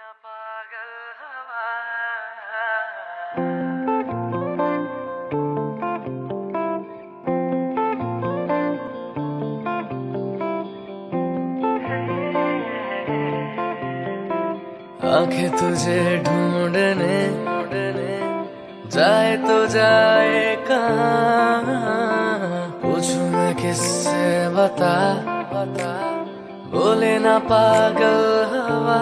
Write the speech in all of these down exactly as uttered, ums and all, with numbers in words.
ना पागल हवा। आंखें तुझे ढूंढने जाए तो जाए कहाँ, पूछूं मैं किससे बता बता, बोले ना पागल हवा।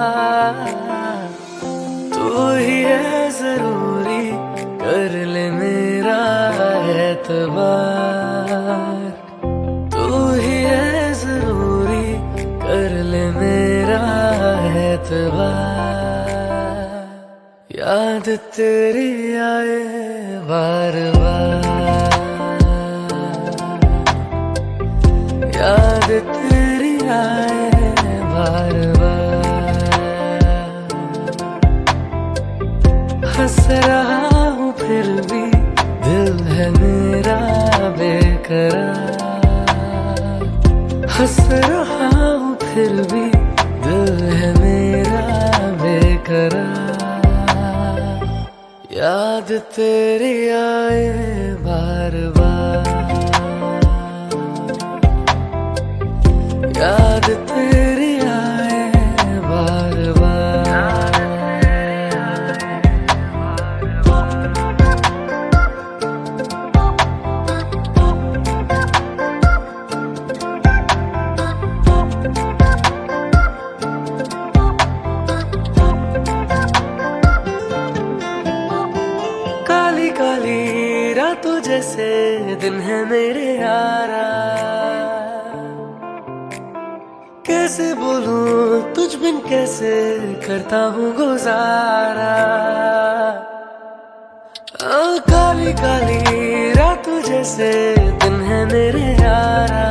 तू ही है जरूरी, कर ले मेरा एतबार। तू ही है जरूरी, कर ले मेरा एतबार। याद तेरी आए बार बार, याद तेरी आए बार बार। हंस रहा हूँ फिर भी, दिल है मेरा बेकरार। हंस रहा हूँ फिर भी, दिल है मेरा बेकरार। याद तेरी आए बार बार, याद तेरी आए बार बार। काली काली रातों जैसे दिन है मेरे यारा, कैसे बोलूं तुझ बिन कैसे करता हूँ गुजारा। आ, काली काली रातों जैसे दिन है मेरे यारा,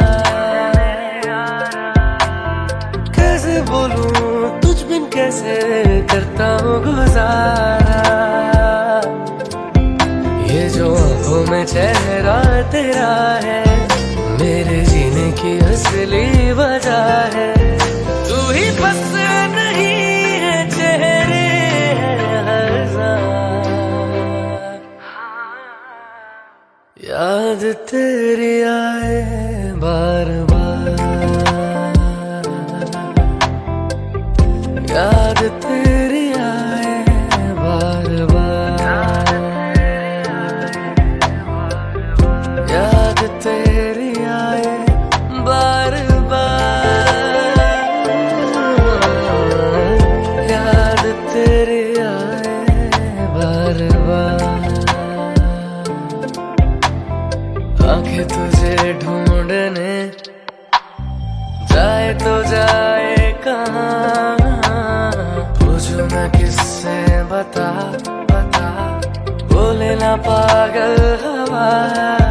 कैसे बोलूं तुझ बिन कैसे करता हूँ गुजारा। ये जो आंखों में चेहरा तेरा है, मेरे जीने की असली वजह है। तू ही बस नहीं है, चेहरे हैं हजार। याद तेरी आए बार बार, याद तेरी आए बार बार। याद तेरी आए बार बार, याद तेरी आए बार बार। आंखें तुझे ढूंढने जाए तो जाए कहाँ, पूछूं मैं किससे बता बता, बोले ना पागल हवा।